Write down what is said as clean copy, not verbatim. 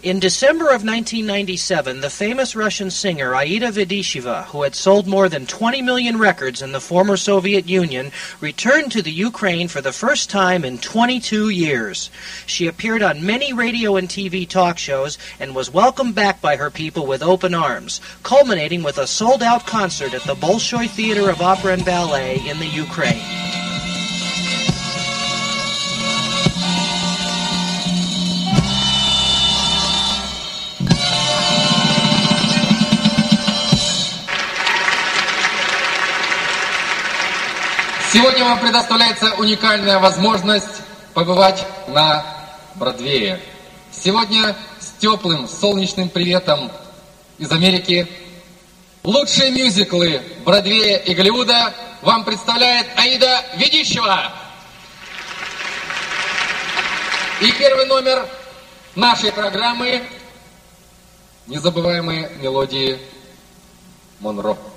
In December of 1997, the famous Russian singer Aida Vedisheva, who had sold more than 20 million records in the former Soviet Union, returned to the Ukraine for the first time in 22 years. She appeared on many radio and TV talk shows and was welcomed back by her people with open arms, culminating with a sold-out concert at the Bolshoi Theater of Opera and Ballet in the Ukraine. Сегодня вам предоставляется уникальная возможность побывать на Бродвее. Сегодня с теплым солнечным приветом из Америки лучшие мюзиклы Бродвея и Голливуда вам представляет Аида Ведишева. И первый номер нашей программы — незабываемые мелодии Монро.